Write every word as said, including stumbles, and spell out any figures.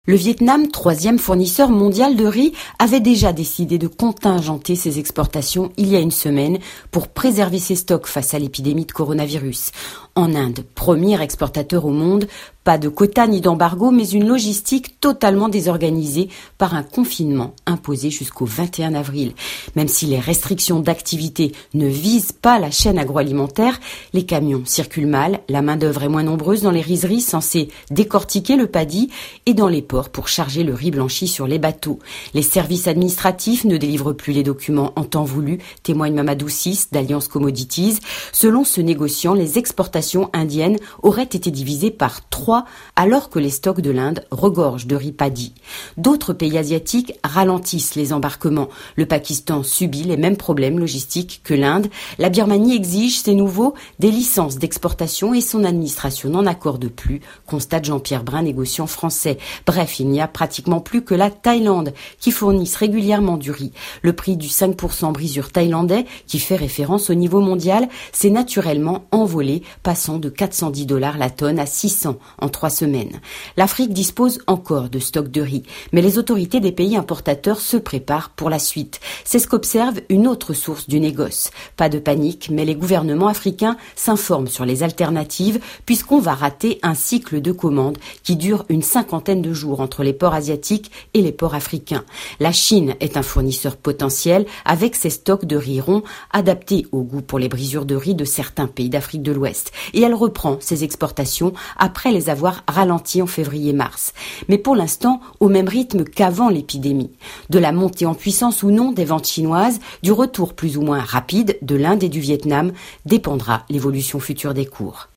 Le Vietnam, troisième fournisseur mondial de riz, avait déjà décidé de contingenter ses exportations il y a une semaine pour préserver ses stocks face à l'épidémie de coronavirus. En Inde, premier exportateur au monde, pas de quotas ni d'embargo, mais une logistique totalement désorganisée par un confinement imposé jusqu'au vingt et un avril. Même si les restrictions d'activité ne visent pas la chaîne agroalimentaire, les camions circulent mal, la main-d'œuvre est moins nombreuse dans les rizeries censées décortiquer le paddy et dans les ports pour charger le riz blanchi sur les bateaux. Les services administratifs ne délivrent plus les documents en temps voulu, témoigne Mamadou Sis d'Alliance Commodities. Selon ce négociant, les exportations indiennes auraient été divisées par trois alors que les stocks de l'Inde regorgent de riz paddy. D'autres pays asiatiques ralentissent les embarquements. Le Pakistan subit les mêmes problèmes logistiques que l'Inde. La Birmanie exige, c'est nouveau, des licences d'exportation et son administration n'en accorde plus, constate Jean-Pierre Brun, négociant français. Bref, il n'y a pratiquement plus que la Thaïlande qui fournisse régulièrement du riz. Le prix du cinq pour cent brisure thaïlandais, qui fait référence au niveau mondial, s'est naturellement envolé, passant de quatre cent dix dollars la tonne à six cents en trois semaines. L'Afrique dispose encore de stocks de riz, mais les autorités des pays importateurs se préparent pour la suite. C'est ce qu'observe une autre source du négoce. Pas de panique, mais les gouvernements africains s'informent sur les alternatives puisqu'on va rater un cycle de commandes qui dure une cinquantaine de jours entre les ports asiatiques et les ports africains. La Chine est un fournisseur potentiel avec ses stocks de riz rond adaptés au goût pour les brisures de riz de certains pays d'Afrique de l'Ouest. Et elle reprend ses exportations après les avoir ralenties en février-mars. Mais pour l'instant, au même rythme qu'avant l'épidémie. De la montée en puissance ou non des ventes chinoises, du retour plus ou moins rapide de l'Inde et du Vietnam, dépendra l'évolution future des cours.